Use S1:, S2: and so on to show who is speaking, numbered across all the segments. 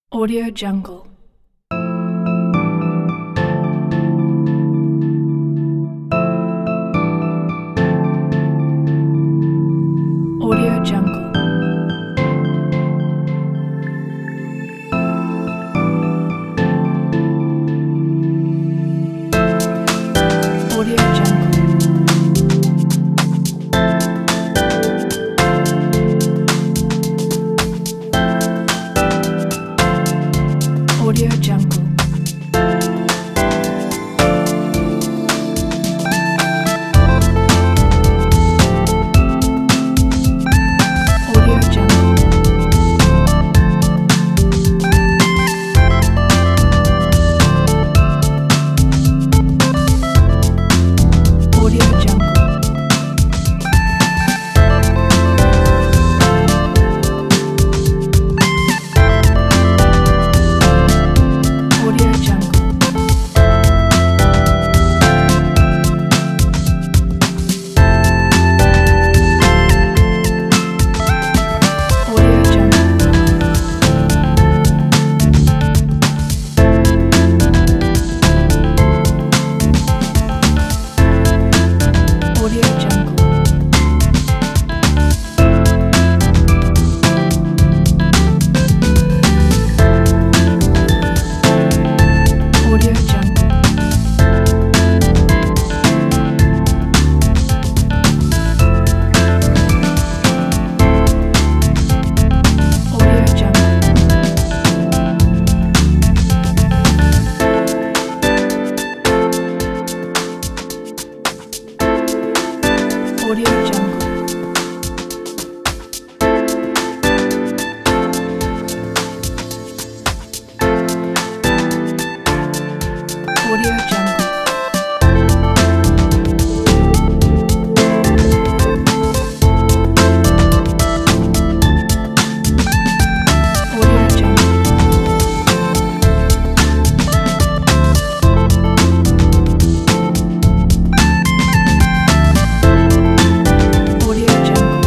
S1: Audio Jungle. Audio Jungle. Audio Jungle. Audio Jungle. Audio Jungle. Audio Jungle. Audio Jungle. Audio Jungle. Audio Jungle. Audio Jungle. Audio Jungle. Audio Jungle. Audio Jungle. Audio Jungle. Audio Jungle.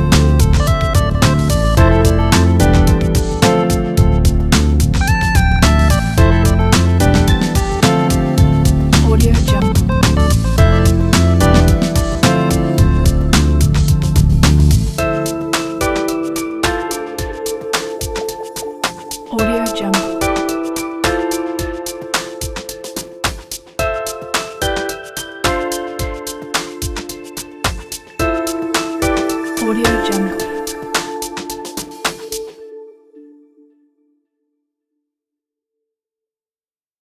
S1: Audio Jungle. Audio Jungle.